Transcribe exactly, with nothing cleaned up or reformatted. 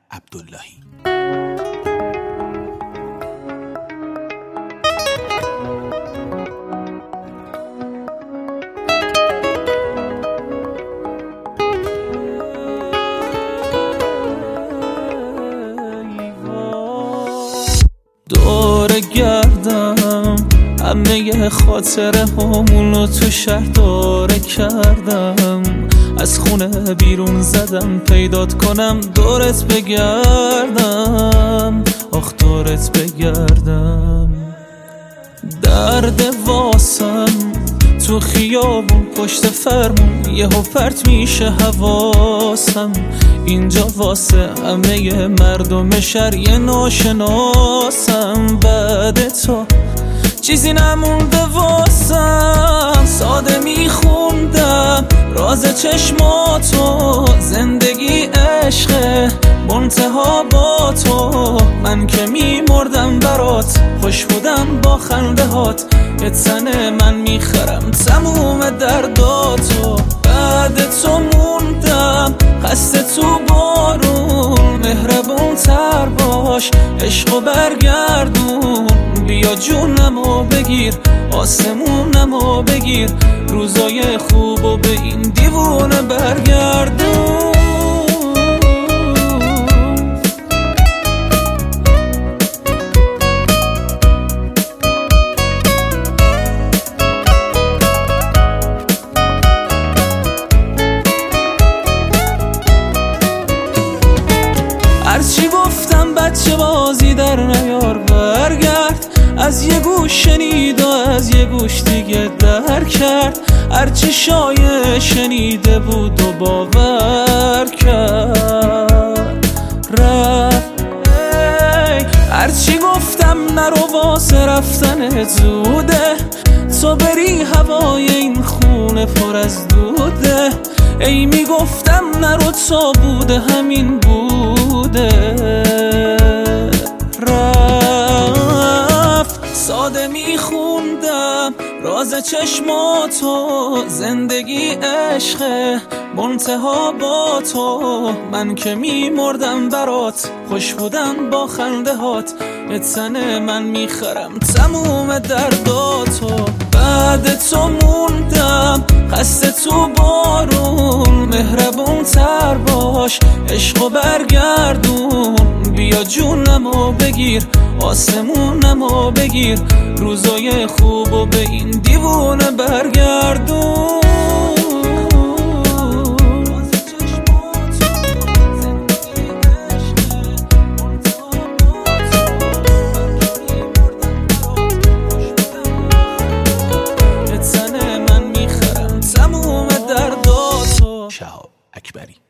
عبداللهی. دور گردم همه خاطره همونو تو شهر داره کردم، از خونه بیرون زدم پیدات کنم دورت بگردم، آخ دورت بگردم. درد واسم تو خیابون پشت فرمون یهو پرت میشه حواسم، اینجا واسه همه مردم شهر یه ناشناسم. بعد تو چیزی نمونده واسم، ساده میخوندم راز چشماتو، زندگی عشقه منتها با تو، من که میمردم برات خوش بودم با خنده هات، یه تنه من میخرم تموم درداتو. بعد تو موندم خسته تو بارون، مهربون تر باش عشقو برگردون، بیا جونمو بگیر آسمونمو بگیر، روزای خوبو به این دیوونه برگردون. هرچی گفتم بچه بازی در نیار، برگرد از یه گوش شنید و از یه گوش دیگه در کرد، هرچی شایع شنیده بود و باور کرد رفت. هرچی گفتم نرو واسه رفتن زوده، تو بری هوای این خونه پر از دوده، ای میگفتم نرو تا بوده همین بوده رفت. ساده میخوندم راز چشماتو، زندگی عشقه منتها با تو، من که میمردم برات خوش بودم با خنده هات، یه تنه من میخرم تموم درداتو. بعد تو موندم خسته تو بارون، مهربون تر باش عشقو برگردون، بیا جونمو بگیر آسمونمو بگیر، روزای خوبو به این دیوونه برگردون. شهاب اکبری.